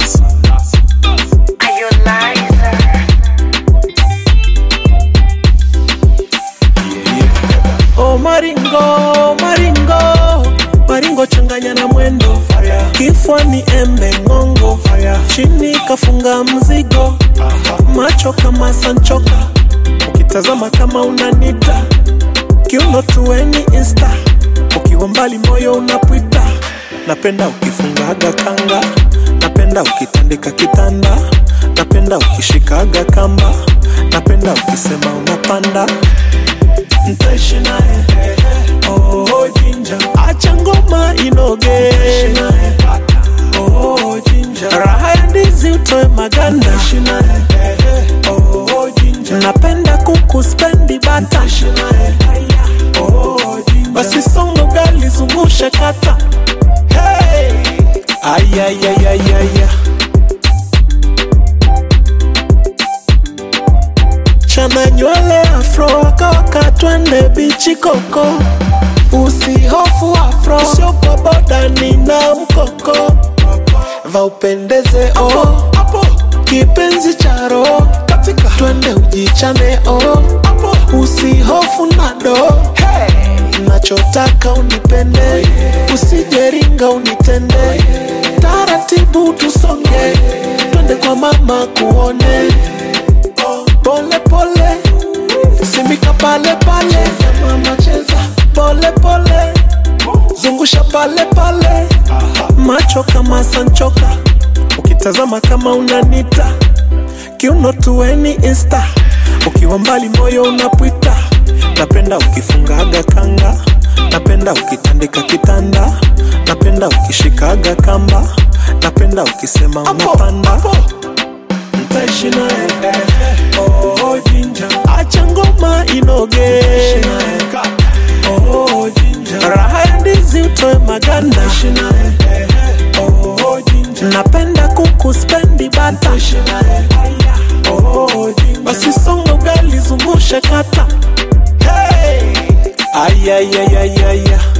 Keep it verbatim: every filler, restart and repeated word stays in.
Oh maringo, maringo, maringo changanya na mwendo. Kifuani embe ngongo, chini kafunga mzigo. Macho kama sanchoka, ukitazama kama unanita. Kiuno tuweni insta, ukiwa mbali moyo unapwita. Napenda ukifungaga kanga, napenda ukitandika kitanda. Napenda ukishikaga kamba, napenda ukisema unapanda. Ntaishi nae, oh ginger, acha ngoma inoge. Oh ginger, raha ya ndizi utoe maganda. Oh ginger, napenda kuku spendi bata. Oh ginger, basi songo gali zungusha kata. Hey, ay ay ay ay ay. Chana nywele afro waka waka twende bichi koko. Usihofu afro, sio kwa boda nina mkoko. Va upendeze oh, kipenzi charo. Twende ujichane oh, usihofu nado. Nachotaka unipende, usijeringa unitende. Taratibu tusonge, twende kwa mama kuone. Pole pole, simika pale pale. Cheza mama cheza, pole pole, zungusha pale pale. Macho kama sanchoka, ukitazama kama unanita. Kiuno tuweni insta, ukiwa mbali moyo unapwita. Napenda ukifungaga kanga, napenda ukitandika kitanda. Napenda ukishikaga kamba, napenda ukisema unapanda. Ntaishi nae, oh ginger, acha ngoma inoge. Oh ginger, raha ya ndizi utoe maganda. Oh ginger, napenda kuku spendi bata. Oh ginger, basi songo gali zungusha kata. Hey, ay ay ay ay ay.